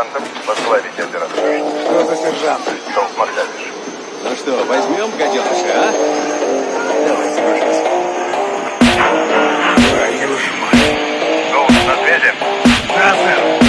сержантом возглавить операцию. Что за сержант? Долг Макдавиш. Ну что, возьмем гаденыша, а? Давай, соглашайся. Твою ж мать. Долг на связи? Да, сэр.